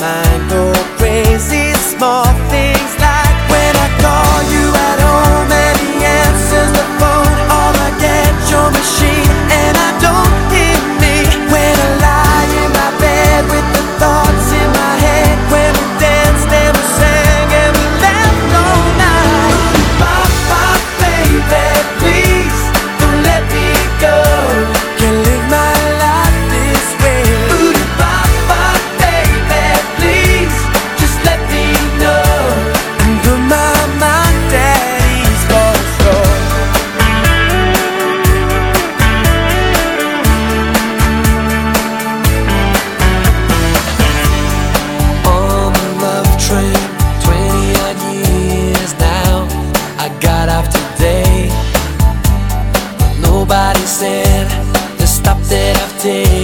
mind go crazy. Small things like when I call you at home and he answers the phone, or I get your machine and I don't hear me. When I lie in my bed with the thoughts in my head, when we danced and we sang and we laughed all night. Papa, baby, please don't let me go. Can't live my life this way. Ooh, Papa, baby, please just let me know. But my daddy's for sure. On the love train, 20 odd years now. I got off today, but nobody said to stop that I've taken.